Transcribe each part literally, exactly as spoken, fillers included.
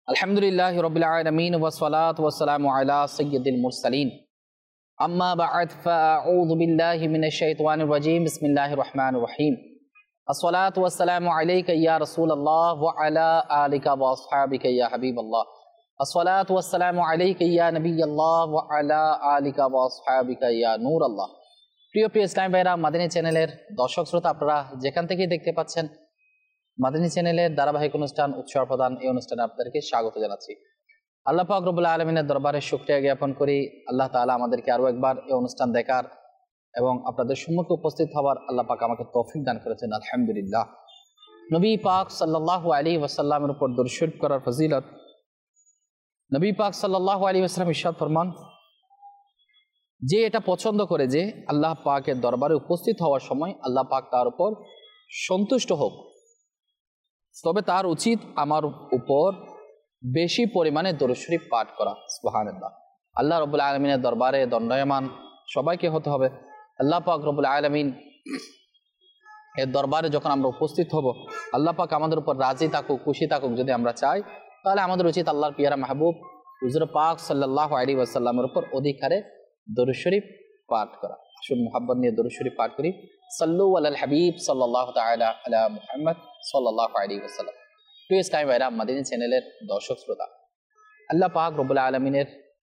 আলহামদুলিল্লাহি রাব্বিল আলামিন ওয়া সলাতু ওয়া সালামু আলা সাইয়্যিদিল মুরসালিন আম্মা বা'দ ফাআউযু বিল্লাহি মিনাশ শাইতানির রাজীম বিসমিল্লাহির রহমানির রহিম আসসালাতু ওয়া সালামু আলাইকা ইয়া রাসূলুল্লাহ ওয়া আলা আলিকা ওয়া আসহাবিকা ইয়া হাবিবাল্লাহ আসসালাতু ওয়া সালামু আলাইকা ইয়া নবিয়াল্লাহ ওয়া আলা আলিকা ওয়া আসহাবিকা ইয়া নূরাল্লাহ। প্রিয় প্রিয় ইসলামী ভাইরা, মাদানী চ্যানেলের দর্শক শ্রোতা আপনারা যেখান থেকেই দেখতে পাচ্ছেন, মাদানী চ্যানেলের ধারাবাহিক অনুষ্ঠান উৎসব প্রদান এই অনুষ্ঠানে আপনাদেরকে স্বাগত জানাচ্ছি। আল্লাহ পাক রব্বুল আলামিনের দরবারে শুকরিয়া জ্ঞাপন করি। আল্লাহ তাআলা আমাদেরকে আরো একবার এই অনুষ্ঠান দেখার এবং আপনাদের সম্মুখে উপস্থিত হওয়ার আল্লাহ পাক আমাকে তৌফিক দান করেছেন, আলহামদুলিল্লাহ। নবী পাক সাল্লাল্লাহু আলাইহি ওয়াসাল্লামের উপর দরুদ শরীফ করার ফজিলত, নবী পাক সাল্লাল্লাহু আলাইহি ওয়াসাল্লাম ইরশাদ ফরমান, যে এটা পছন্দ করে যে আল্লাহ পাকের দরবারে উপস্থিত হওয়ার সময় আল্লাহ পাক তার উপর সন্তুষ্ট হোক, তবে তার উচিত আমার উপর বেশি পরিমাণে দরুদ শরীফ পাঠ করা। সুবহানাল্লাহ। আল্লাহ রাব্বুল আলামিনের দরবারে দণ্ডায়মান সবাইকে হতে হবে। আল্লাহ পাক রব্বুল আলামিন এর দরবারে যখন আমরা উপস্থিত হব, আল্লাহ পাক আমাদের উপর রাজি থাকুক, খুশি থাকুক যদি আমরা চাই, তাহলে আমাদের উচিত আল্লাহর পিয়ারা মাহবুব হুজুর পাক সাল্লাল্লাহু আলাইহি ওয়াসাল্লামের উপর অধিকারে দরুদ শরীফ পাঠ করা। আসুন মুহাব্বত নিয়ে দরুদ শরীফ পাঠ করি। সাল্লু আলাল হাবিব সাল্লাল্লাহু তাআলা আলা মুহাম্মদ সাল্লাল্লাহু আলাইহি ওয়াসাল্লাম। প্রিয় ইসলামী ভাইরা, মাদানী চ্যানেলের দর্শক শ্রোতা, আল্লাহ পাক রব্বুল আলামিনের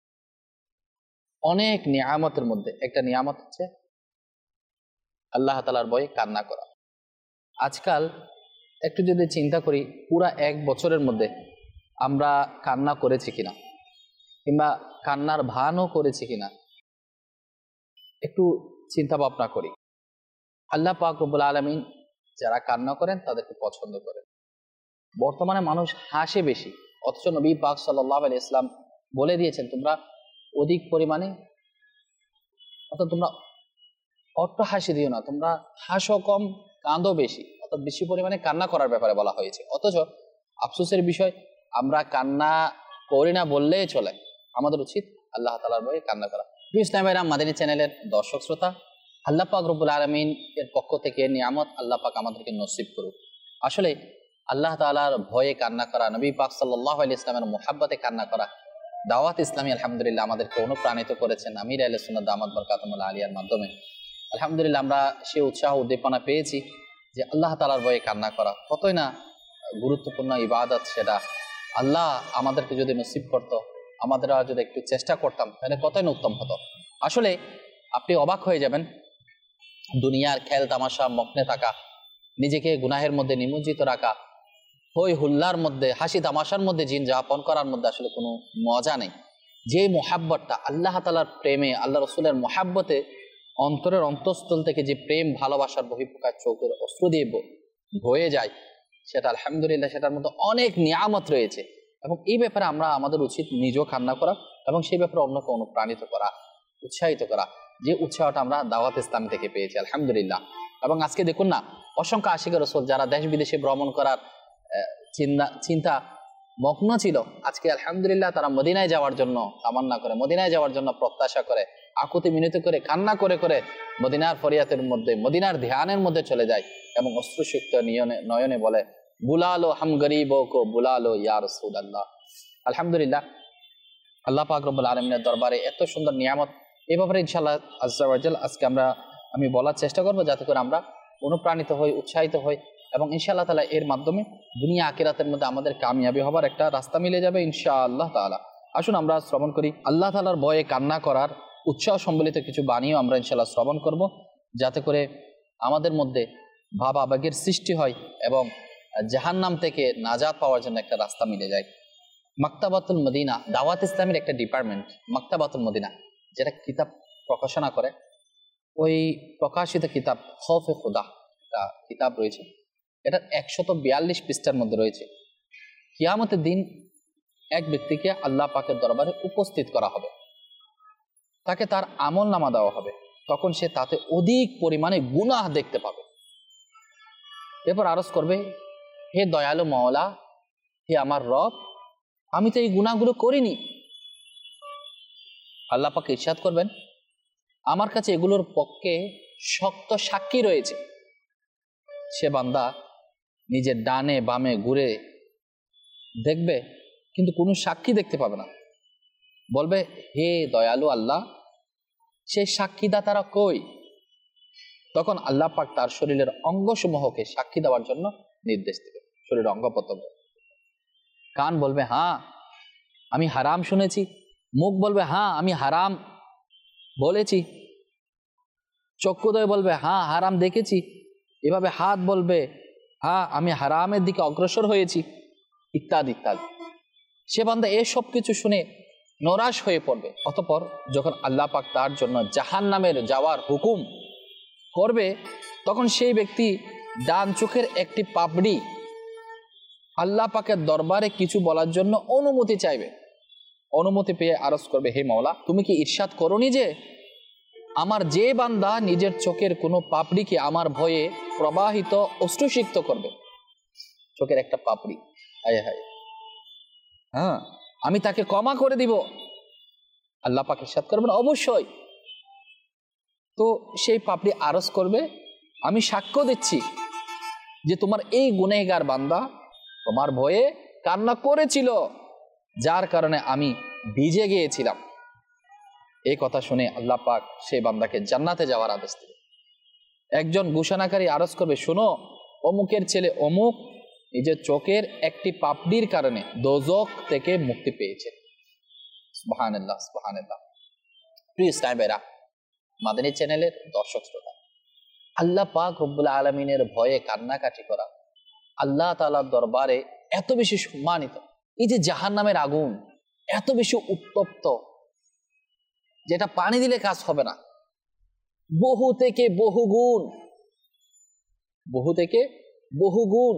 অনেক নিয়ামতের মধ্যে একটা নিয়ামত হচ্ছে আল্লাহ তাআলার ভয়ে কান্না করা। আজকাল একটু যদি চিন্তা করি, পুরা এক বছরের মধ্যে আমরা কান্না করেছি কিনা, কিংবা কান্নার ভানও করেছি কিনা, একটু চিন্তা ভাবনা করি। আল্লাহ পাক রব্বুল আলামিন যারা কান্না করেন তাদেরকে পছন্দ করেন। বর্তমানে মানুষ হাসে বেশি, অথচ নবী পাক সাল্লাল্লাহু আলাইহি ওয়াসাল্লাম বলে দিয়েছেন, তোমরা অধিক পরিমাণে অর্থাৎ তোমরা অট্ট হাসি দিও না, তোমরা হাসো কম, কাঁদো বেশি, অর্থাৎ বেশি পরিমাণে কান্না করার ব্যাপারে বলা হয়েছে। অথচ আফসোসের বিষয়, আমরা কান্না করি না বললেই চলে। আমাদের উচিত আল্লাহ তাআলার ভয়ে কান্না করা। ইসলামী ভাইরা, মাদানী চ্যানেলের দর্শক শ্রোতা, আল্লাহ পাক রব্বুল আলামিন এর পক্ষ থেকে নিয়ামত আল্লাহ পাক আমাদেরকে নসিব করুক। আসলে আল্লাহ তাআলার ভয়ে কান্না করা, নবী পাক সাল্লাল্লাহু আলাইহি ওয়াসাল্লামের মুহাব্বতে কান্না করা, দাওয়াত ইসলামী আলহামদুলিল্লাহ আমাদেরকে অনুপ্রাণিত করেছেন আমির আহলে সুন্নাত দামাত বরকাতুহুল আলিয়ার মাধ্যমে। আলহামদুলিল্লাহ আমরা সে উৎসাহ উদ্দীপনা পেয়েছি যে আল্লাহ তাআলার ভয়ে কান্না করা কতই না গুরুত্বপূর্ণ ইবাদত। সেটা আল্লাহ আমাদেরকে যদি নসিব করতো, আমাদের যদি একটু চেষ্টা করতাম, তাহলে কতই না উত্তম হতো। আসলে আপনি অবাক হয়ে যাবেন, দুনিয়ার খেল তামাশা মগ্নে থাকা, নিজেকে গুনাহের মধ্যে নিমজ্জিত রাখা, হই হুল্লার মধ্যে, হাসি তামাশার মধ্যে জিন যাপন করার মধ্যে আসলে কোনো মজা নেই। যে মোহাব্বতটা আল্লাহ তাআলার প্রেমে, আল্লাহ রসুলের মোহাব্বতে অন্তরের অন্তঃস্থল থেকে যে প্রেম ভালোবাসার বহিঃপ্রকাশ চোখের অশ্রু দিয়ে বয়ে যায়, সেটা আলহামদুলিল্লাহ সেটার মধ্যে অনেক নিয়ামত রয়েছে। এবং এই ব্যাপারে আমরা আমাদের উচিত নিজেও কান্না করা এবং সেই ব্যাপারে অন্যকে অনুপ্রাণিত করা, উৎসাহিত করা, যে উৎসাহটা আমরা দাওয়াত ইসলাম থেকে পেয়েছি আলহামদুলিল্লাহ। এবং আজকে দেখুন না, অসংখ্য আশিক রাসূল যারা দেশ বিদেশে ভ্রমণ করার চিন্তা চিন্তা মগ্ন ছিল, আজকে আলহামদুলিল্লাহ তারা মদিনায় যাওয়ার জন্য তামান্না করে, মদিনায় যাওয়ার জন্য প্রত্যাশা করে, আকুতি মিনতি করে, কান্না করে করে মদিনার ফরিয়াতের মধ্যে, মদিনার ধ্যানের মধ্যে চলে যায় এবং অশ্রুসিক্ত নয়নে নয়নে বলে, বুলালো হাম গরিবো কো বুলালো ইয়া রাসূলুল্লাহ। আলহামদুলিল্লাহ, আল্লাহ পাক রব্বুল আলামিনের দরবারে এত সুন্দর নিয়ামত। এই ব্যাপারে ইনশাআল্লাহ আজ্জা ওয়া জাল আজকে আমরা আমি বলার চেষ্টা করবো, যাতে করে আমরা অনুপ্রাণিত হই, উৎসাহিত হই এবং ইনশাআল্লাহ তাআলা এর মাধ্যমে দুনিয়া আখিরাতের মধ্যে আমাদের কামিয়াবি হবার একটা রাস্তা মিলে যাবে ইনশাআল্লাহ তাআলা। আসুন আমরা শ্রবণ করি আল্লাহ তাআলার ভয়ে কান্না করার উৎসাহ সম্বলিত কিছু বাণীও আমরা ইনশাআল্লাহ শ্রবণ করব, যাতে করে আমাদের মধ্যে ভাব আবেগের সৃষ্টি হয় এবং জাহান্নাম থেকে নাজাত পাওয়ার জন্য একটা রাস্তা মিলে যায়। মাকতাবাতুল মদিনা দাওয়াত ইসলামের একটা ডিপার্টমেন্ট, মাকতাবাতুল মদিনা, যেটা কিতাব প্রকাশনা করে, ওই প্রকাশিত কিতাব খৌফে খুদা একটা কিতাব রয়েছে, এটা একশত বিয়াল্লিশ পৃষ্ঠার মধ্যে রয়েছে। কিয়ামতের দিন এক ব্যক্তিকে আল্লাহ পাকের দরবারে উপস্থিত করা হবে, তাকে তার আমল নামা দেওয়া হবে, তখন সে তাতে অধিক পরিমাণে গুনাহ দেখতে পাবে। এরপর আরজ করবে, হে দয়ালু মাওলা, হে আমার রব, আমি তো এই গুনাহগুলো করিনি। আল্লাহ পাক ইরশাদ করবেন, আমার কাছে এগুলোর পক্ষে শক্ত সাক্ষী রয়েছে। সে বান্দা নিজের ডানে বামে ঘুরে দেখবে কিন্তু কোনো সাক্ষী দেখতে পাবে না। বলবে, হে দয়ালু আল্লাহ, সেই সাক্ষীদাতারা কই? তখন আল্লাহ পাক তার শরীরের অঙ্গসমূহকে সাক্ষী দেওয়ার জন্য নির্দেশ দেবে, শরীরের অঙ্গ প্রত্যঙ্গ। কান বলবে, হ্যাঁ আমি হারাম শুনেছি। মুখ বলবে, হ্যাঁ আমি হারাম বলেছি। চক্ষুদয় বলবে, হ্যাঁ হারাম দেখেছি। এভাবে হাত বলবে, হ্যাঁ আমি হারামের দিকে অগ্রসর হয়েছি, ইত্যাদি ইত্যাদি। সে বান্দা এসব কিছু শুনে নরাশ হয়ে পড়বে। অতঃপর যখন আল্লাহ পাক তার জন্য জাহান্নামের যাওয়ার হুকুম করবে, তখন সেই ব্যক্তি ডান চোখের একটি পাপড়ি আল্লাহ পাকের দরবারে কিছু বলার জন্য অনুমতি চাইবে। অনুমতি পেয়ে আরজ করবে, হে মাওলা, তুমি কি ইরশাদ করোনি যে আমার যে বান্দা নিজের চোখের কোনো পাপড়িকে আমার ভয়ে প্রবাহিত অশ্রুসিক্ত করবে, চোখের একটা পাপড়ি, হায় হায়, হ্যাঁ আমি তাকে ক্ষমা করে দিব। আল্লাহ পাক ইরশাদ করবেন, অবশ্যই। তো সেই পাপড়ি আরজ করবে, আমি সাক্ষ্য দিচ্ছি যে তোমার এই গুনেহগার বান্দা তোমার ভয়ে কান্না করেছিল, যার কারণে আমি ভিজে গিয়েছিলাম। এই কথা শুনে আল্লাহ পাক সেই বান্দাকে জান্নাতে যাওয়ার আদেশ দেবে। একজন ঘোষণাকারী আরজ করবে, শোনো, অমুকের ছেলে অমুক নিজের চোখের একটি পাপড়ির কারণে দোজখ থেকে মুক্তি পেয়েছে। সুবহানাল্লাহ, সুবহানাল্লাহ। প্রিয় সাহেবেরা, মাদানী চ্যানেলের দর্শক শ্রোতা, আল্লাহ পাক রব্বুল আলামিনের ভয়ে কান্নাকাটি করা আল্লাহ তাআলার দরবারে এত বেশি সম্মানিত। এই যে জাহান্নামের আগুন এত বেশি উত্তপ্ত, যেটা পানি দিলে কাজ হবে না, বহু থেকে বহু গুণ, বহু থেকে বহু গুণ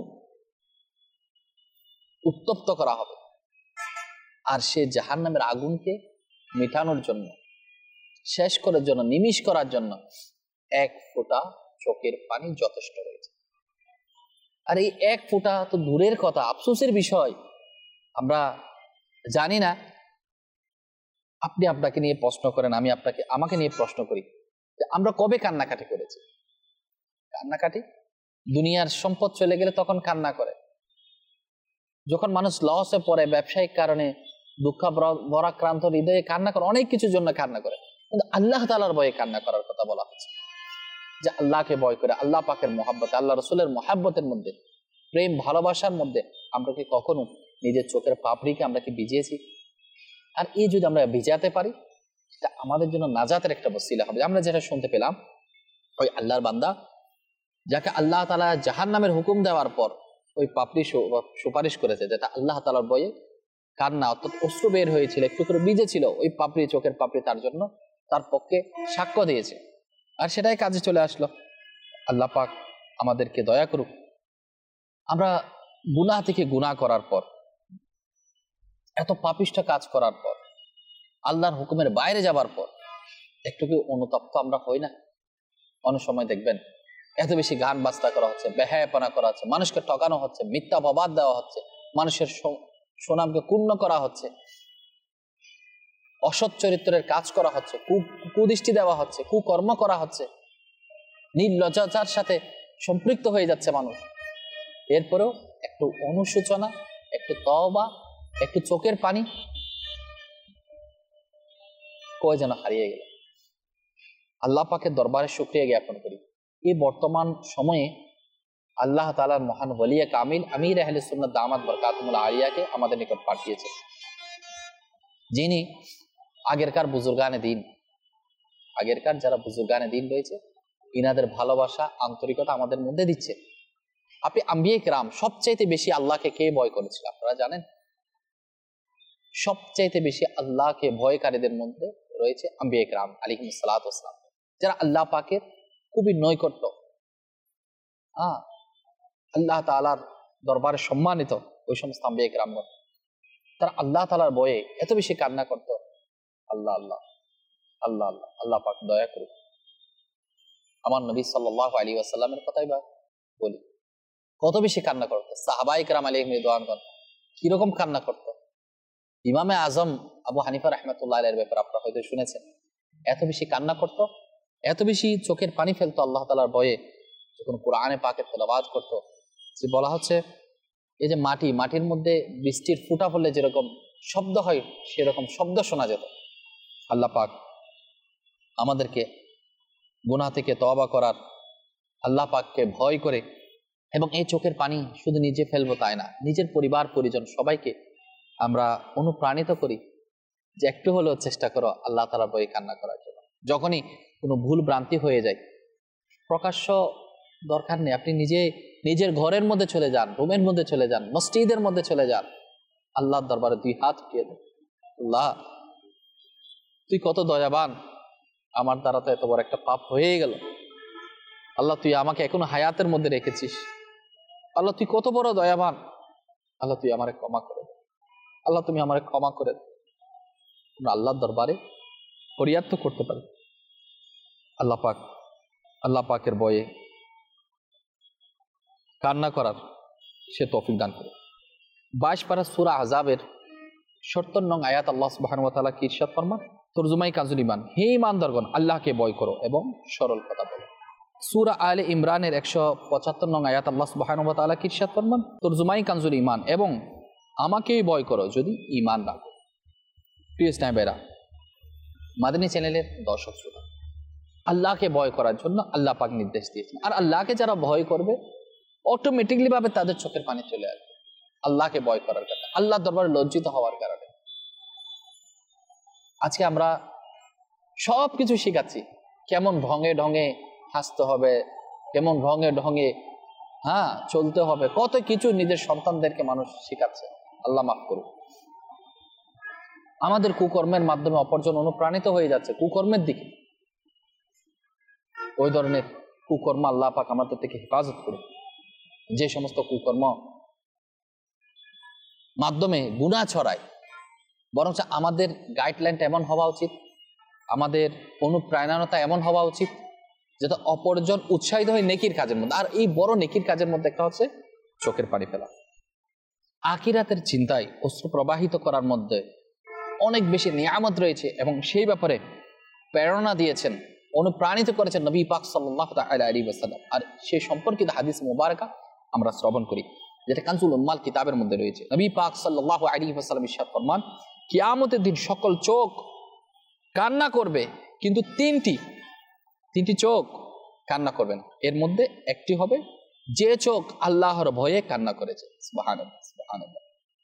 উত্তপ্ত করা হবে। আর সে জাহান্নামের আগুনকে মেটানোর জন্য, শেষ করার জন্য, নিমিষ করার জন্য এক ফোঁটা চোখের পানি যথেষ্ট রয়েছে। আর এই এক ফোঁটা তো দূরের কথা, আফসোসের বিষয়, আমরা জানি না। আপনি আপনাকে নিয়ে প্রশ্ন করেন, আমি আপনাকে আমাকে নিয়ে প্রশ্ন করি যে আমরা কবে কান্নাকাটি করেছি? কান্নাকাটি দুনিয়ার সম্পদ চলে গেলে তখন কান্না করে, যখন মানুষ লসে পড়ে, ব্যবসায়িক কারণে দুঃখ বরাক্রান্ত হৃদয়ে কান্না করে, অনেক কিছুর জন্য কান্না করে। কিন্তু আল্লাহ তাআলার ভয়ে কান্না করার কথা বলা হচ্ছে, যে আল্লাহকে ভয় করে, আল্লাহ পাকের মহাব্বত, আল্লাহ রসুলের মহাব্বতের মধ্যে, প্রেম ভালোবাসার মধ্যে আমরা কি কখনো নিজের চোখের পাপড়িকে আমরা কি ভিজিয়েছি? আর এই যদি আমরা ভিজাতে পারি, সেটা আমাদের জন্য নাজাতের একটা বসিলা হবে। আমরা যেটা শুনতে পেলাম, ওই আল্লাহর বান্দা যাকে আল্লাহ তাআলা জাহান্নামের হুকুম দেওয়ার পর ওই পাপড়ি সুপারিশ করেছে, যেটা আল্লাহ তাআলার ভয়ে কান্না, অর্থাৎ অশ্রু বের হয়েছিল, একটু করে ভিজেছিল, ওই পাপড়ি, চোখের পাপড়ি তার জন্য, তার পক্ষে সাক্ষ্য দিয়েছে, আর সেটাই কাজে চলে আসলো। আল্লাহ পাক আমাদেরকে দয়া করুক। আমরা গুনাহ থেকে গুনাহ করার পর, এত পাপিষ্ঠ কাজ করার পর, আল্লাহর হুকুমের বাইরে যাবার পর একটু কি অনুতপ্ত আমরা হই না? অনেক সময় দেখবেন এত বেশি গান বাজনা করা হচ্ছে, বেহায়াপনা করা হচ্ছে, মানুষকে ঠকানো হচ্ছে, মিথ্যা অপবাদ দেওয়া হচ্ছে, মানুষের সুনামকে ক্ষুণ্ণ করা হচ্ছে, অসৎ চরিত্রের কাজ করা হচ্ছে, কুদৃষ্টি দেওয়া হচ্ছে, কুকর্ম করা হচ্ছে, নির্লজ্জার সাথে সম্পৃক্ত হয়ে যাচ্ছে মানুষ। এরপরেও একটু অনুশোচনা, একটু তওবা, একটু চোখের পানি কই যেন হারিয়ে গেল। আল্লাহ পাকের দরবারে শুকরিয়া জ্ঞাপন করি, এই বর্তমান সময়ে আল্লাহ তাআলার মহান ওলিয়ে কামিল আমির আহলে সুন্নাত দামাত বরকাতুল আলিয়াকে আমাদের নিকট পাঠিয়েছে, যিনি আগেরকার বুজুর্গানে দিন, আগেরকার যারা বুজুর্গানে দিন রয়েছে, ইনাদের ভালোবাসা, আন্তরিকতা আমাদের মধ্যে দিচ্ছে। আপনি আম্বিয়ে কেরাম, সবচাইতে বেশি আল্লাহকে কে ভয় করেছিল আপনারা জানেন? সবচাইতে বেশি আল্লাহকে ভয়কারীদের মধ্যে রয়েছে আম্বিয়ে কেরাম আলাইহিস সালাতু ওয়াস সালাম, যারা আল্লাহ পাকের খুবই নৈকট্য, হ্যাঁ আল্লাহ তাআলার দরবারে সম্মানিত ওই সমস্ত আম্বিয়ে কেরাম, তারা আল্লাহ তাআলার ভয়ে এত বেশি কান্না করত। আল্লাহ আল্লাহ আল্লাহ আল্লাহ আল্লাহ পাক দয়া করুন। আমার নবী সাল্লাল্লাহু আলাইহি ওয়াসাল্লামের কথাই বা বলি, কত বেশি কান্না করতো সাহাবায়ে কেরাম আলাইহিম রিদওয়ানগণ, কিরকম কান্না করতো। ইমামে আজম আবু হানিফা রাহমাতুল্লাহ আলাইহির ব্যাপারে আপনারা হয়তো শুনেছেন, এত বেশি কান্না করতো, এত বেশি চোখের পানি ফেলতো আল্লাহ তাআলার ভয়ে, যখন কোরআনে পাকের তেলাওয়াত করতো। যে বলা হচ্ছে এই যে মাটি, মাটির মধ্যে বৃষ্টির ফুটা পড়লে যেরকম শব্দ হয় সেরকম শব্দ শোনা যেত। আল্লাহ পাক আমাদেরকে গুনাহ থেকে তওবা করার, আল্লাহ পাককে ভয় করে, এবং এই চোখের পানি শুধু নিজে ফেলবো তাই না, নিজের পরিবার পরিজন সবাইকে আমরা অনুপ্রাণিত করি যে একটু হলেও চেষ্টা করো আল্লাহ তাআলার ভয়ে কান্না করার জন্য। যখনই কোনো ভুল ভ্রান্তি হয়ে যায়, প্রকাশ্য দরকার নেই, আপনি নিজে নিজের ঘরের মধ্যে চলে যান, রুমের মধ্যে চলে যান, মসজিদের মধ্যে চলে যান, আল্লাহর দরবারে দুই হাত উঠিয়ে দেন, আল্লাহ তুই কত দয়াবান, আমার দ্বারা তো এত বড় একটা পাপ হয়ে গেল, আল্লাহ তুই আমাকে এখনো হায়াতের মধ্যে রেখেছিস, আল্লাহ তুই কত বড় দয়াবান, আল্লাহ তুই আমারে ক্ষমা করে দে, আল্লাহ তুমি আমারে ক্ষমা করে দে। আমরা আল্লাহর দরবারে ফরিয়াদ তো করতে পারি। আল্লাহ পাক আল্লাহ পাকের ভয়ে কান্না করার সে তৌফিক দান করে। বাইশ পারা সূরা আহজাবের সত্তর নং আয়াত আল্লাহ সুবহানাহু ওয়া তাআলা কি ইরশাদ ফরমান? তরজমাই কাজুল ঈমান, হে ঈমানদারগণ আল্লাহকে ভয় করো এবং সরল কথা বলো। সূরা আলে ইমরানের একশো পঁচাত্তর নং আয়াত আল্লাহ সুবহানাহু ওয়া তাআলা কি ইরশাদ ফরমান? তরজমাই কাজুল ঈমান, এবং আমাকেই ভয় করো যদি ঈমান রাখো। প্রিয় স্নাইবেরা, মাদানী চ্যানেলের দর্শক শ্রোতা, আল্লাহকে ভয় করার জন্য আল্লাহ পাক নির্দেশ দিয়েছেন। আর আল্লাহকে যারা ভয় করবে অটোমেটিকলি ভাবে তাদের চোখের পানি চলে আসবে আল্লাহকে ভয় করার কারণে, আল্লাহ দরবারে লজ্জিত হওয়ার কারণে। আজকে আমরা সব কিছু শিখাচ্ছি, কেমন ঢঙে ঢঙে হাসতে হবে, কেমন ঢঙে ঢঙে হ্যাঁ চলতে হবে, কত কিছু নিজের সন্তানদেরকে মানুষ শিখাচ্ছে। আল্লাহ মাফ করুন। আমাদের কুকর্মের মাধ্যমে অপরজন অনুপ্রাণিত হয়ে যাচ্ছে কুকর্মের দিকে। ওই ধরনের কুকর্ম আল্লাহ পাক আমাদের থেকে হেফাজত করুন। যে সমস্ত কুকর্ম মাধ্যমে গুনাহ ছড়ায়, বরং আমাদের গাইডলাইনটা এমন হওয়া উচিত, আমাদের অনুপ্রেরণাটা এমন হওয়া উচিত যাতে অপরজন উৎসাহিত হয় নেকির কাজের মধ্যে। আর এই বড় নেকির কাজের মধ্যে একটা হচ্ছে চোখের পানি ফেলা। আখিরাতের চিন্তায় অশ্রু প্রবাহিত করার মধ্যে অনেক বেশি নিয়ামত রয়েছে, এবং সেই ব্যাপারে প্রেরণা দিয়েছেন, অনুপ্রাণিত করেছেন নবী পাক সাল্লাল্লাহু আলাইহি ওয়াসাল্লাম। আর সেই সম্পর্কিত হাদিস মুবারাকা আমরা শ্রবণ করি, যেটা কানজুল উম্মাল কিতাবের মধ্যে রয়েছে। নবী পাক সাল্লাল্লাহু আলাইহি ওয়াসাল্লাম ইরশাদ ফরমান, কিয়ামতের দিন সকল চোখ কান্না করবে, কিন্তু তিনটি তিনটি চোখ কান্না করবে না। এর মধ্যে একটি হবে যে চোখ আল্লাহর ভয়ে কান্না করেছে। সুবহানাল্লাহ, সুবহানাল্লাহ।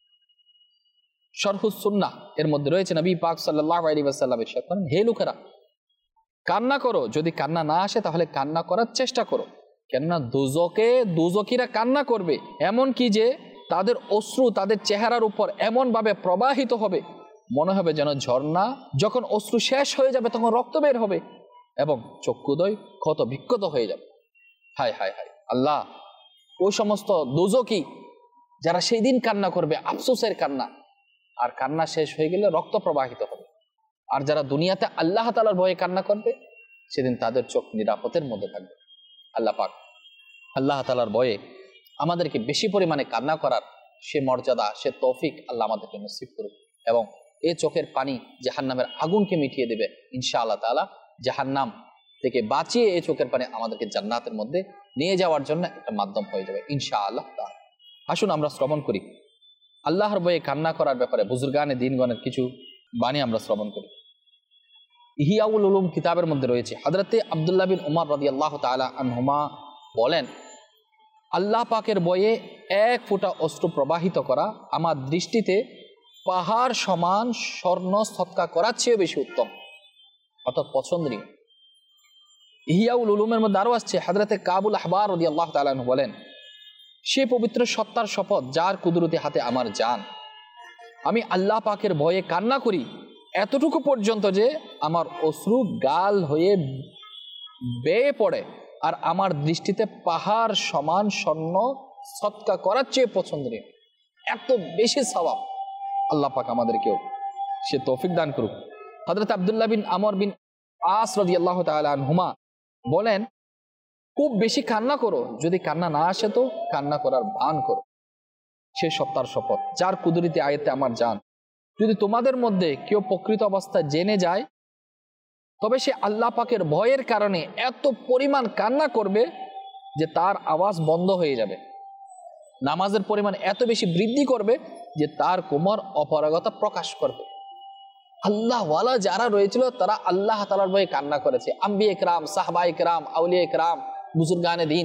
শরহুস সুন্নাহ এর মধ্যে রয়েছে, নবী পাক সাল্লাল্লাহু আলাইহি ওয়াসাল্লাম ইরশাদ করেন, হে লোকেরা কান্না করো, যদি কান্না না আসে তাহলে কান্না করার চেষ্টা করো, কেননা দুজকে দুজকিরা কান্না করবে, এমন কি যে তাদের অশ্রু তাদের চেহারার উপর এমন ভাবে প্রবাহিত হবে মনে হবে যেন ঝর্ণা, যখন অশ্রু শেষ হয়ে যাবে তখন রক্ত বের হবে এবং চক্ষুদ্বয় ক্ষত বিক্ষত হয়ে যাবে। হায় হায় হায় আল্লাহ, ওই সমস্ত দুজকি যারা সেই দিন কান্না করবে, আফসোসের কান্না, আর কান্না শেষ হয়ে গেলে রক্ত প্রবাহিত হবে। আর যারা দুনিয়াতে আল্লাহ তাআলার ভয়ে কান্না করবে সেদিন তাদের চোখ নিরাপদের মধ্যে থাকবে। আল্লাহ পাক আল্লাহ তাআলার ভয়ে আমাদেরকে বেশি পরিমাণে কান্না করার সে মর্যাদা, সে তৌফিক আল্লাহ আমাদেরকে নসিব করুক, এবং এই চোখের পানি জাহান্নামের আগুনকে মিটিয়ে দেবে ইনশাআল্লাহ তাআলা। জাহান্নাম থেকে বাঁচিয়ে এই চোখের পানি আমাদেরকে জান্নাতের মধ্যে নিয়ে যাওয়ার জন্য একটা মাধ্যম হয়ে যাবে ইনশাআল্লাহ তাআলা। আসুন আমরা শ্রবণ করি আল্লাহর ভয়ে কান্না করার ব্যাপারে বুজুর্গানে দ্বীনগণের কিছু বাণী আমরা শ্রবণ করি। ইহিয়াউল উলুম কিতাবের মধ্যে রয়েছে, হযরতে আব্দুল্লাহ বিন উমর রাদিয়াল্লাহু তাআলা আনহুমা বলেন, আল্লাহ পাকের ভয়ে এক ফোঁটা অশ্রু প্রবাহিত করা আমার দৃষ্টিতে পাহাড় সমান স্বর্ণ সৎকা করার চেয়ে বেশি উত্তম, অর্থাৎ পছন্দনীয়। ইহিয়াউল উলুমের মধ্যে আরো আসছে, হযরতে কাবুল আহবার রাদিয়াল্লাহু তাআলা আনহু বলেন, সে পবিত্র সত্তার শপথ যার কুদরতি হাতে আমার জান, আমি আল্লাহ পাকের ভয়ে কান্না করি এতটুকু পর্যন্ত যে আমার অশ্রু গাল হয়ে বেয়ে পড়ে, আর আমার দৃষ্টিতে পাহাড় সমান স্বর্ণ সৎকা করার চেয়ে পছন্দনীয়। এত বেশি সওয়াব আল্লাহ পাক আমাদেরকেও সে তৌফিক দান করুক। হযরত আব্দুল্লাহ বিন আমর বিন আস রাদিয়াল্লাহু তাআলা আনহুমা বলেন, খুব বেশি কান্না করো, যদি কান্না না আসে তো কান্না করার ভান করো, সে সত্তার শপথ যার কুদরতি আয়াতে আমার জান, যদি তোমাদের মধ্যে কেউ প্রকৃত অবস্থা জেনে যায় তবে সে আল্লাহ পাকের ভয়ের কারণে এত পরিমাণ কান্না করবে যে তার আওয়াজ বন্ধ হয়ে যাবে, নামাজের পরিমাণ এত বেশি বৃদ্ধি করবে যে তার কোমর অপারগতা প্রকাশ করবে। আল্লাহ ওয়ালা যারা রয়েছিল তারা আল্লাহ তাআলার ভয়ে কান্না করেছে। আম্বিয়া ইকরাম, সাহাবা ইকরাম, আউলিয়া ইকরাম, বুজুর্গানে দ্বীন,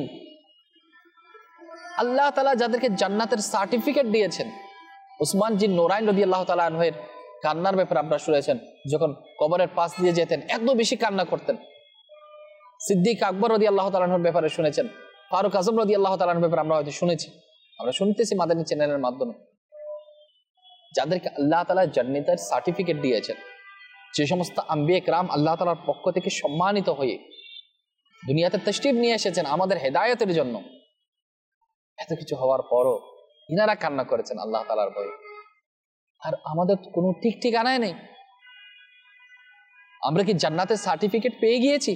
আল্লাহ তাআলা যাদেরকে জান্নাতের সার্টিফিকেট দিয়েছেন। উসমান জিন নুরাইন রাদিয়াল্লাহু তাআলা আনহুর কান্নার ব্যাপারে আপনারা শুনেছেন, যখন কবরের পাশ দিয়ে যেতেন এত বেশি কান্না করতেন। সিদ্দিক আকবর রাদিয়াল্লাহু তাআলা আনহুর ব্যাপারে শুনেছেন, ফারুক আজম রাদিয়াল্লাহু তাআলা আনহুর ব্যাপারে আমরা হয়তো শুনেছি, আমরা শুনতেছি মাদানী চ্যানেলের মাধ্যমে। যাদেরকে আল্লাহ তাআলা জান্নাতের সার্টিফিকেট দিয়েছেন, যে সমস্ত আম্বিয়া ইকরাম আল্লাহ তাআলার পক্ষ থেকে সম্মানিত হয়ে দুনিয়াতে তাশরীফ নিয়ে এসেছেন আমাদের হেদায়েতের জন্য, এত কিছু হওয়ার পরও ইনারা কান্না করেছেন আল্লাহ তাআলার ভয়ে। আর আমাদের কোনো ঠিক ঠিকানাই নেই। আমরা কি জান্নাতের সার্টিফিকেট পেয়ে গিয়েছি?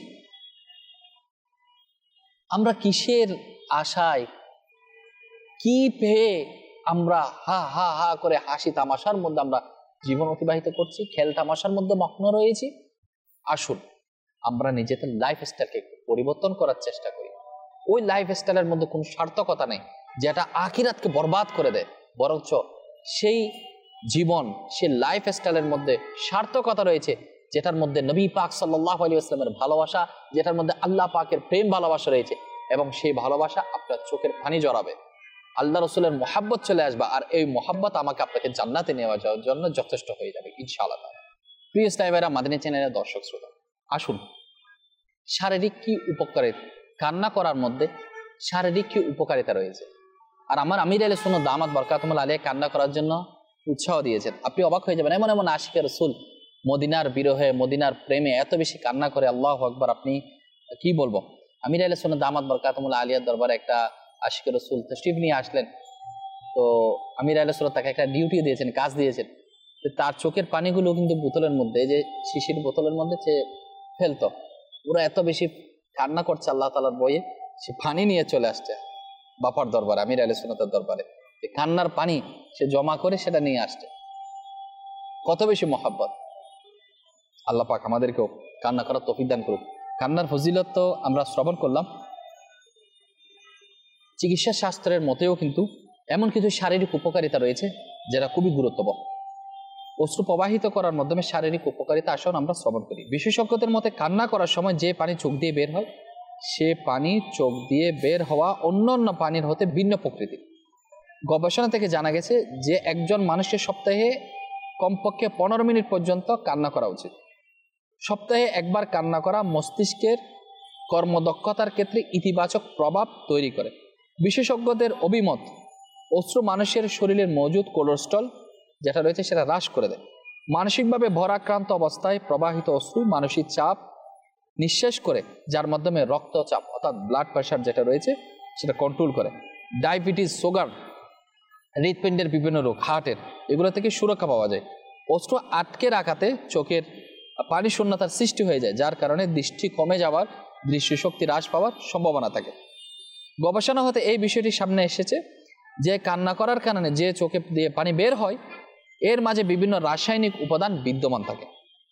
আমরা কিসের আশায়, কি পেয়ে আমরা হা হা হা করে হাসি তামাশার মধ্যে আমরা জীবন অতিবাহিত করছি, খেল তামাশার মধ্যে মগ্ন রয়েছি? আসুন আমরা নিজেদের লাইফ স্টাইলকে পরিবর্তন করার চেষ্টা করি। ওই লাইফ স্টাইলের মধ্যে কোনো সার্থকতা নেই যেটা আখিরাতকে বরবাদ করে দেয়, বরঞ্চ সেই জীবন, সেই লাইফ স্টাইলের মধ্যে সার্থকতা রয়েছে যেটার মধ্যে নবী পাক সাল্লাল্লাহু আলাইহি ওয়াসাল্লামের ভালোবাসা, যেটার মধ্যে আল্লাহ পাকের প্রেম ভালোবাসা রয়েছে, এবং সেই ভালোবাসা আপনার চোখের পানি জড়াবে, আল্লাহ রসুলের মোহাব্বত চলে আসবে, আর এই মোহাব্বত আমাকে আপনাকে জান্নাতে নেওয়া যাওয়ার জন্য যথেষ্ট হয়ে যাবে ইনশাআল্লাহ। প্রিয় ইসলামীরা, মাদানী চ্যানেলের দর্শক শ্রোতা, আসুন শারীরিক কি উপকারিতা, কান্না করার মধ্যে শারীরিক কি উপকারিতা রয়েছে। আর আমার আমির আহলে সুন্নাত দামাত বরকাতুহুল আলাইহি কান্না করার জন্য উৎসাহ দিয়েছেন। আপনি অবাক হয়ে যাবেন, এমন এমন আশিকে রাসূল মদিনার বিরহে, মদিনার প্রেমে এত বেশি কান্না করে, আল্লাহু আকবার। আপনি কি বলবো, আমির আহলে সুন্নাত দামাত বরকাতুহুল আলিয়ার দরবারে একটা আশিকে রাসূল তাশরীফ নিয়ে আসলেন। তো আমির আহলে সুন্নাত তাকে একটা ডিউটি দিয়েছেন, কাজ দিয়েছেন। তার চোখের পানিগুলো কিন্তু বোতলের মধ্যে, যে শিশির বোতলের মধ্যে সে ফেলতো। ওরা এত বেশি কান্না করছে আল্লাহ তাআলার বয়ে, সে পানি নিয়ে চলে আসছে বাপার দরবারে, আমির আহলে সুন্নাতের দরবারে। কান্নার পানি সে জমা করে সেটা নিয়ে আসছে। কত বেশি মহাব্বত! আল্লাহ পাক আমাদেরকেও কান্না করার তৌফিক দান করুক। কান্নার ফজিলত তো আমরা শ্রবণ করলাম। চিকিৎসা শাস্ত্রের মতেও কিন্তু এমন কিছু শারীরিক উপকারিতা রয়েছে যেটা খুবই গুরুত্বপূর্ণ। অশ্রু প্রবাহিত করার মাধ্যমে শারীরিক উপকারিতা আসন আমরা শ্রবণ করি। বিশেষজ্ঞদের মতে কান্না করার সময় যে পানি চোখ দিয়ে বের হয়, সে পানি চোখ দিয়ে বের হওয়া অন্য অন্য পানির হতে ভিন্ন প্রকৃতির। গবেষণা থেকে জানা গেছে যে একজন মানুষের সপ্তাহে কমপক্ষে পনেরো মিনিট পর্যন্ত কান্না করা উচিত। সপ্তাহে একবার কান্না করা মস্তিষ্কের কর্মদক্ষতার ক্ষেত্রে ইতিবাচক প্রভাব তৈরি করে। বিশেষজ্ঞদের অভিমত, অশ্রু মানুষের শরীরের মজুদ কোলেস্ট্রল যেটা রয়েছে সেটা হ্রাস করে দেয়। মানসিকভাবে ভরাক্রান্ত অবস্থায় প্রবাহিত অশ্রু মানসিক চাপ নিঃশেষ করে, যার মাধ্যমে রক্তচাপ অর্থাৎ ব্লাড প্রেশার যেটা রয়েছে সেটা কন্ট্রোল করে। ডায়াবেটিস, সুগার, হৃৎপিণ্ডের বিভিন্ন রোগ, হার্টের, এগুলো থেকে সুরক্ষা পাওয়া যায়। অশ্রু আটকে রাখাতে চোখের পানি শূন্যতার সৃষ্টি হয়ে যায়, যার কারণে দৃষ্টি কমে যাওয়ার, দৃষ্টিশক্তি হ্রাস পাওয়ার সম্ভাবনা থাকে। গবেষণা হতে এই বিষয়টি সামনে এসেছে যে কান্না করার কারণে যে চোখে দিয়ে পানি বের হয় এর মাঝে বিভিন্ন রাসায়নিক উপাদান বিদ্যমান থাকে।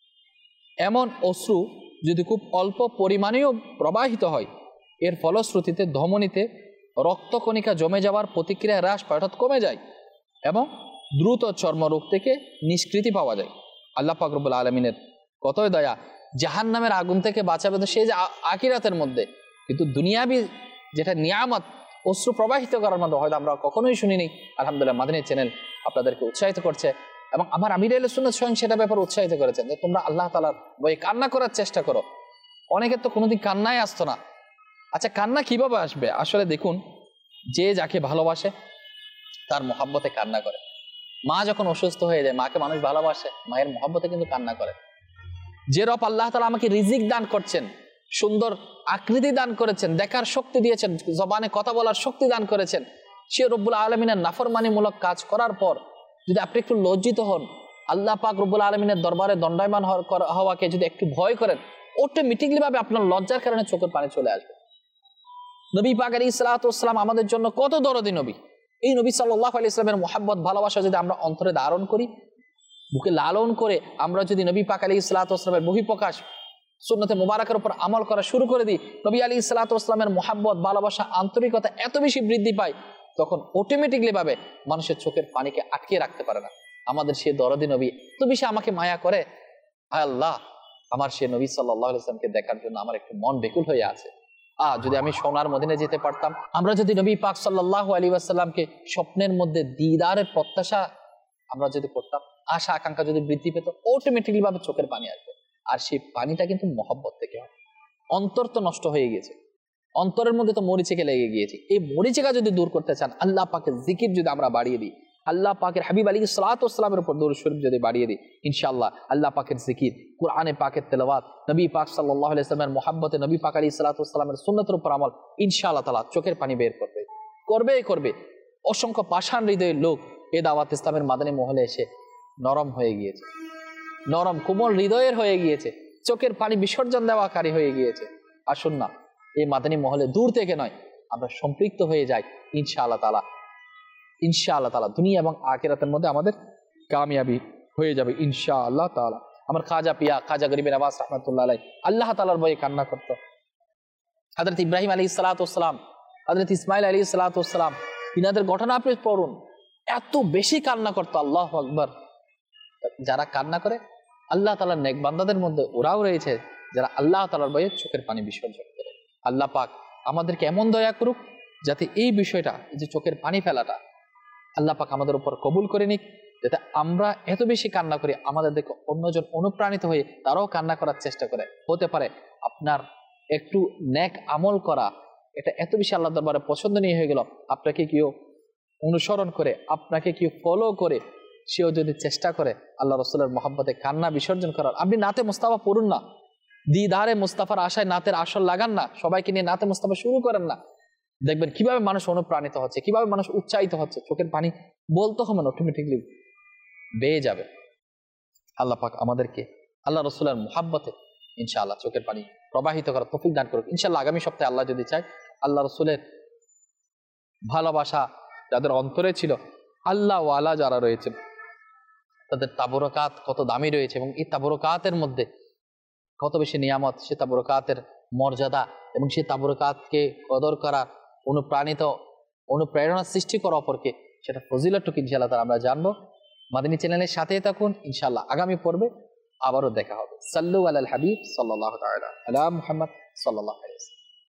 এমন অশ্রু যদি খুব অল্প পরিমাণেও প্রবাহিত হয়, এর ফলশ্রুতিতে ধমনীতে রক্তকণিকা জমে যাওয়ার প্রতিক্রিয়া হ্রাস পায়, অর্থাৎ কমে যায়, এবং দ্রুত চর্মরোগ থেকে নিষ্কৃতি পাওয়া যায়। আল্লাহ পাক রব্বুল আলামিনের কতই দয়া, জাহান্নামের আগুন থেকে বাঁচাবে তো সেই যে আখিরাতের মধ্যে, কিন্তু দুনিয়াবি যেটা নিয়ামত অশ্রু প্রবাহিত করার মধ্যে হয়তো আমরা কখনোই শুনিনি। আলহামদুলিল্লাহ, মাদানী চ্যানেল আপনাদেরকে উৎসাহিত করছে, এবং আমার আমির আহলে সুন্নাত স্বয়ং সেটা ব্যাপারে উৎসাহিত করেছেন যে তোমরা আল্লাহ তাআলার ভয়ে কান্না করার চেষ্টা করো। অনেকের তো কোনোদিন কান্নাই আসতো না। আচ্ছা, কান্না কিভাবে আসবে? আসলে দেখুন, যে যাকে ভালোবাসে তার মহাব্বতে কান্না করে। মা যখন অসুস্থ হয়ে যায়, মাকে মানুষ ভালোবাসে, মায়ের মহাব্বতে কিন্তু কান্না করে। যে রব আল্লাহ তাআলা আমাকে রিজিক দান করছেন, সুন্দর আকৃতি দান করেছেন, দেখার শক্তি দিয়েছেন, জবানে কথা বলার শক্তি দান করেছেন, সে রব্বুল আলামিনের নাফরমানিমূলক কাজ করার পর যদি আপনি একটু লজ্জিত হন, আল্লাহ পাক রব্বুল আলামিনের দরবারে দণ্ডায়মান হওয়াকে যদি একটু ভয় করেন, অটোমেটিকলি ভাবে আপনার লজ্জার কারণে চোখের পানি চলে আসবে। নবী পাক আলাইহিস সালাতু ওয়াস সালাম আমাদের জন্য কত দরদী নবী। এই নবী সাল্লাল্লাহু আলাইহি ওয়াসাল্লামের মুহাব্বত, ভালোবাসা যদি আমরা অন্তরে ধারণ করি, বুকে লালন করে আমরা যদি নবী পাক আলাইহিস সালাতু ওয়াস সালামের বহিঃপ্রকাশ সুন্নতে মুবারাকের উপর আমল করা শুরু করে দিই, নবী আলাইহিস সালাতু ওয়াস সালামের মুহাব্বত, ভালোবাসা, আন্তরিকতা এত বেশি বৃদ্ধি পায়, তখন অটোমেটিকলি ভাবে মানুষের চোখের পানিকে আটকে রাখতে পারে না। আমাদের সে দরদি নবী তো বেশি আমাকে মায়া করে, হায় আল্লাহ আমার সে নবী সাল্লাল্লাহু আলাইহি ওয়াসাল্লামকে দেখার জন্য আমার একটু মন বেকুল হয়ে আছে। আহ যদি আমি সোনার মদিনে যেতে পারতাম, আমরা যদি নবী পাক সাল্লাল্লাহু আলাইহি ওয়াসাল্লামকে স্বপ্নের মধ্যে দিদারের প্রত্যাশা আমরা যদি করতাম, আশা আকাঙ্ক্ষা যদি বৃদ্ধি পেত, অটোমেটিকলি ভাবে চোখের পানি আসবে। আর সেই পানিটা কিন্তু মহব্বত থেকে হয়। অন্তর তো নষ্ট হয়ে গিয়েছে, অন্তরের মধ্যে তো মরিচিকা লেগে গিয়েছে। এই মরিচিকা যদি দূর করতে চান, আল্লাহ পাকের জিকির যদি আমরা বাড়িয়ে দিই, আল্লাহ পাকের হাবিব আলাইহিস সালাতু ওয়াস সালামের উপর দরুদ শরীফ যদি বাড়িয়ে দিই, ইনশাআল্লাহ আল্লাহ পাকের জিকির, কুরআনে পাকের তেলাওয়াত, নবী পাক সাল্লাল্লাহু আলাইহি ওয়াসাল্লামের মুহাব্বতে, নবী পাক আলাইহিস সালাতু ওয়াস সালামের সুন্নতের উপর আমল, ইনশাআল্লাহ তাআলা চোখের পানি বের করবে করবেই করবে। অসংখ্য পাষাণ হৃদয়ের লোক এ দাওয়াত ইসলামের মাদানী মহলে এসে নরম হয়ে গিয়েছে, নরম কোমল হৃদয়ের হয়ে গিয়েছে, চোখের পানি বিসর্জন দেওয়াকারী হয়ে গিয়েছে। আসুন না এই মাদানী মহলে দূর থেকে নয়, আমরা সম্পৃক্ত হয়ে যাই, ইনশাআল্লাহ তাআলা ইনশাআল্লাহ তাআলা দুনিয়া এবং আখিরাতের মধ্যে আমাদের কামিয়াবি হয়ে যাবে ইনশাআল্লাহ তাআলা। আমার খাজা পিয়া খাজা গরিবের নওয়াজ রাহমাতুল্লাহ আলাইহি আল্লাহ তাআলার ভয়ে কান্না করত। হযরত ইব্রাহিম আলাইহিস সালাতু ওয়াস সালাম, হযরত ইসমাঈল আলাইহিস সালাতু ওয়াস সালাম, ইনাদের ঘটনা আপনি পড়ুন, এত বেশি কান্না করতো, আল্লাহু আকবার। যারা কান্না করে আল্লাহ তাআলার নেক বান্দাদের মধ্যে ওরাও রয়েছে যারা আল্লাহ তাআলার ভয়ে চোখের পানি বিসর্জন করে। আল্লাহ পাক আমাদেরকে এমন দয়া করুক যাতে এই বিষয়টা, যে চোখের পানি ফেলাটা, আল্লাহ পাক আমাদের উপর কবুল করে নিক, যাতে আমরা এত বেশি কান্না করি আমাদের দেখে অন্যজন অনুপ্রাণিত হয়ে তারাও কান্না করার চেষ্টা করে। হতে পারে আপনার একটু নেক আমল করা এটা এত বেশি আল্লাহ দরবারে পছন্দনীয় হয়ে গেল, আপনাকে কেউ অনুসরণ করে, আপনাকে কেউ ফলো করে, সেও যদি চেষ্টা করে আল্লাহ রাসূলের মহব্বতে কান্না বিসর্জন করার। আপনি নাতে মুস্তাফা পড়ুন না, দিদারে মুস্তাফার আশায় নাতের আসর লাগান না, সবাইকে নিয়ে নাতে মুস্তাফা শুরু করেন না, দেখবেন কিভাবে মানুষ অনুপ্রাণিত হচ্ছে, কিভাবে মানুষ উৎসাহিত হচ্ছে, চোখের পানি বলতে হবে না, অটোমেটিকলি বেয়ে যাবে। আল্লাহ পাক আমাদেরকে আল্লাহ রাসূলের মুহাব্বতে ইনশাআল্লাহ চোখের পানি প্রবাহিত করার তৌফিক দান করুক ইনশাআল্লাহ। আগামী সপ্তাহে আল্লাহ যদি চায়, আল্লাহ রাসূলের ভালোবাসা যাদের অন্তরে ছিল, আল্লাহ ওয়ালা যারা রয়েছে, তাদের তাবরকাত কত দামি রয়েছে, এবং এই তাবরকাতের মধ্যে কত বেশি নিয়ামত, সে তাবরকাতের মর্যাদা এবং সে তাবরকাতকে কদর করা, অনুপ্রাণিত অনুপ্রেরণা সৃষ্টি করা অপরকে, সেটা ফজিলতটুকু ইনশাআল্লাহ তাআলা আমরা জানবো। মাদানী চ্যানেলের সাথেই থাকুন, ইনশাআল্লাহ আগামী পর্বে আবারও দেখা হবে। সাল্লু আলাল হাবিব সাল্লাল্লাহু তাআলা আলা মুহাম্মদ সাল্লাল্লাহু আলাইহি ওয়াসাল্লাম।